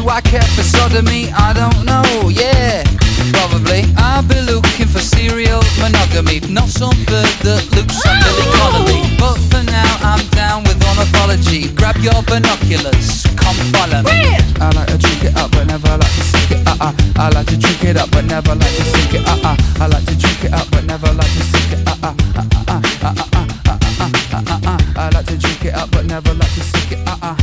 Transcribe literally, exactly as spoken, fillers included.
I care for sodomy? I don't know, yeah, probably. I'll be looking for serial monogamy, not some bird that looks on Billy Connolly. But for now I'm down with ornithology. Grab your binoculars, come follow me. I like to drink it up but never like to sink it, uh-uh. I like to drink it up but never like to sink it, uh-uh. I like to drink it up but never like to sink it, uh-uh, uh-uh, uh-uh, uh-uh, uh-uh, uh-uh, uh-uh. I like to drink it up but never like to sink it, uh-uh.